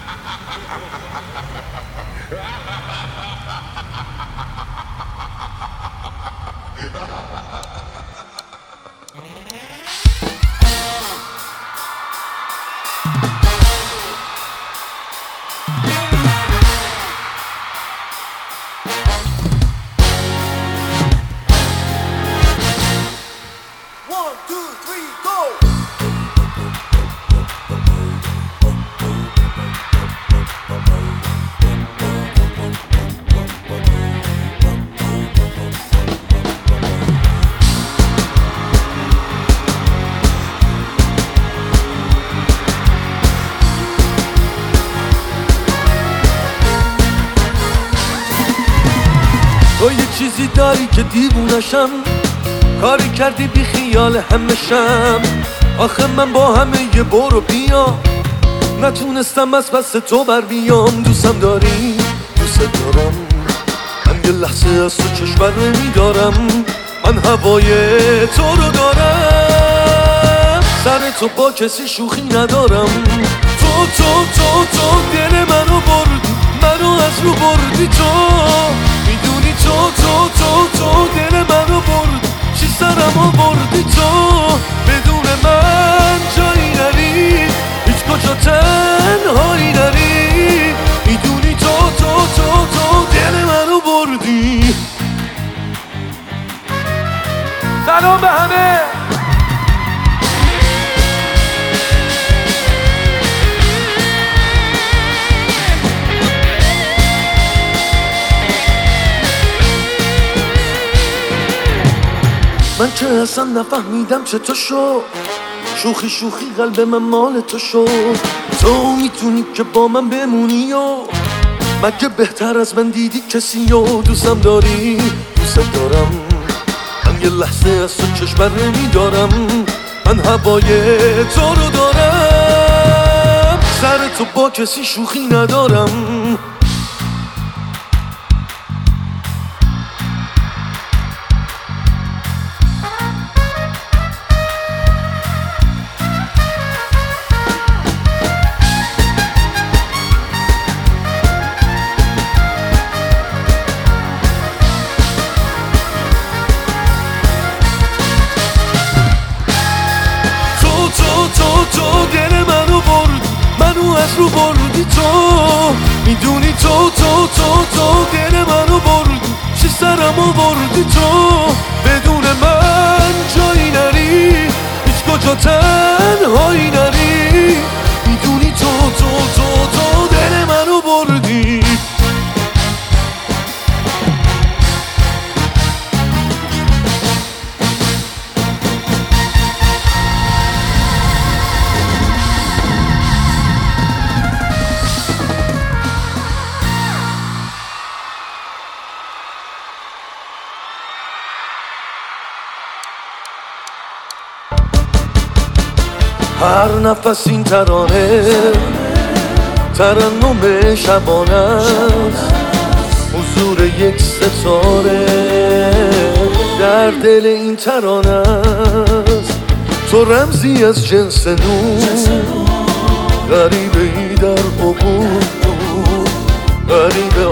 تو یه چیزی داری که دیوونشم، کاری کردی بی خیال همشم. آخه من با همه یه برو بیا نتونستم از پس تو بر بیام. دوستم داری، دوست دارم، من یه لحظه از تو چشم بر نمیدارم. من هوای تو رو دارم، سر تو با کسی شوخی ندارم. تو دل منو بردی، منو از رو بردی. تو میدونی تو دل منو بردی، چی سرمو بردی. تو بدون من جایی نری، هیچ کجا تنهایی نری. میدونی تو دل منو بردی. سلام به همه. من که اصلا نفهمیدم چه تو شد، شوخی قلب من مال تو شد. تو میتونی که با من بمونی و مگه بهتر از من دیدی کسی و دوستم داری، دوست دارم، من یه لحظه از تو چشم بر نمیدارم. من هوای تو رو دارم، سر تو با کسی شوخی ندارم. تو دل منو بردی، منو از رو بردی. تو میدونی تو دل منو بردی، چی سرمو بردی. تو بدون من جایی نری، هیچ کجا تنهایی نری. میدونی تو دل منو بردی. هر نفس این ترانه ترنم شبانه است، حضور یک ستاره در دل این ترانه است. تو رمزی از جنس نور، غریبه ای در عبور، غریب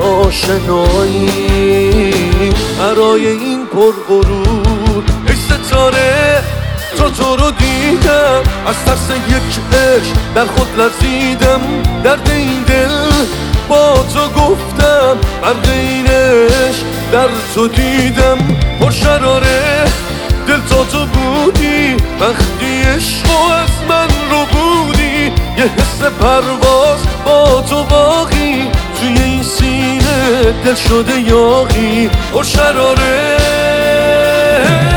آشنایی برای این پرغرور. ای ستاره تو رو دیدم، از ترس یک عشق در خود لرزیدم. درد این دل با تو گفتم، برد این عشق در تو دیدم. پرشراره دل تو بودی، وقتی عشقو از من رو بودی. یه حس پرواز با تو باقی، توی این سینه دل شده یاغی. پرشراره